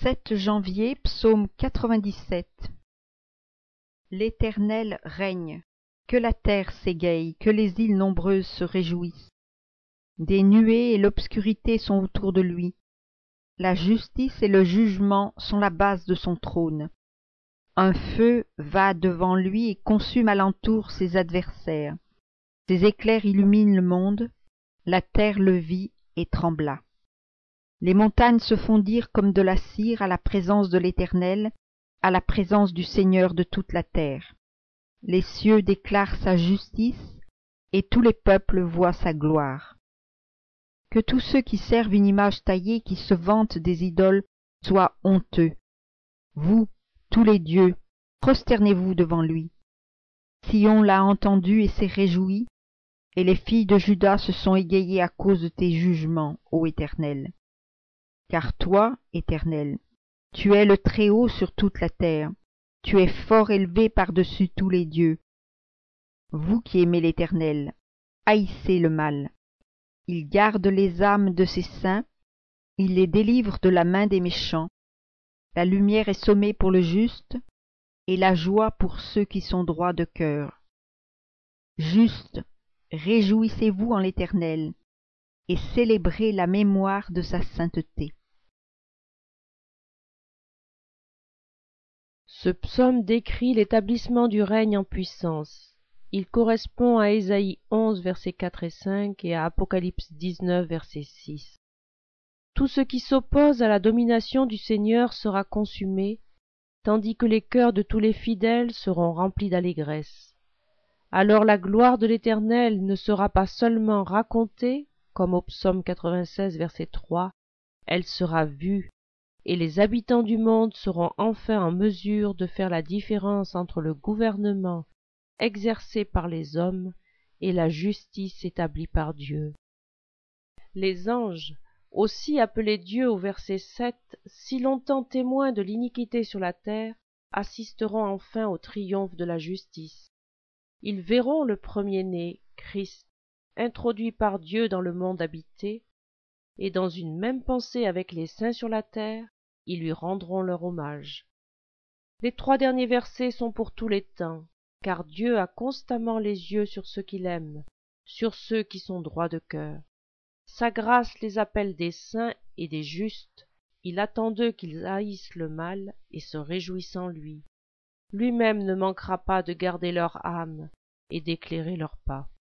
7 janvier, psaume 97. L'Éternel règne, que la terre s'égaye, que les îles nombreuses se réjouissent. Des nuées et l'obscurité sont autour de lui. La justice et le jugement sont la base de son trône. Un feu va devant lui et consume alentour ses adversaires. Ses éclairs illuminent le monde, la terre le vit et trembla. Les montagnes se fondirent comme de la cire à la présence de l'Éternel, à la présence du Seigneur de toute la terre. Les cieux déclarent sa justice, et tous les peuples voient sa gloire. Que tous ceux qui servent une image taillée, qui se vantent des idoles, soient honteux. Vous, tous les dieux, prosternez-vous devant lui. Sion l'a entendu et s'est réjoui, et les filles de Juda se sont égayées à cause de tes jugements, ô Éternel. Car toi, Éternel, tu es le Très-Haut sur toute la terre, tu es fort élevé par-dessus tous les dieux. Vous qui aimez l'Éternel, haïssez le mal. Il garde les âmes de ses saints, il les délivre de la main des méchants. La lumière est sommée pour le juste, et la joie pour ceux qui sont droits de cœur. Juste, réjouissez-vous en l'Éternel, et célébrez la mémoire de sa sainteté. Ce psaume décrit l'établissement du règne en puissance. Il correspond à Ésaïe 11, versets 4 et 5 et à Apocalypse 19, verset 6. Tout ce qui s'oppose à la domination du Seigneur sera consumé, tandis que les cœurs de tous les fidèles seront remplis d'allégresse. Alors la gloire de l'Éternel ne sera pas seulement racontée, comme au psaume 96, verset 3, elle sera vue, et les habitants du monde seront enfin en mesure de faire la différence entre le gouvernement exercé par les hommes et la justice établie par Dieu. Les anges, aussi appelés Dieu au verset 7, si longtemps témoins de l'iniquité sur la terre, assisteront enfin au triomphe de la justice. Ils verront le premier-né, Christ, introduit par Dieu dans le monde habité, et dans une même pensée avec les saints sur la terre, ils lui rendront leur hommage. Les 3 derniers versets sont pour tous les temps, car Dieu a constamment les yeux sur ceux qu'il aime, sur ceux qui sont droits de cœur. Sa grâce les appelle des saints et des justes, il attend d'eux qu'ils haïssent le mal et se réjouissent en lui. Lui-même ne manquera pas de garder leur âme et d'éclairer leurs pas.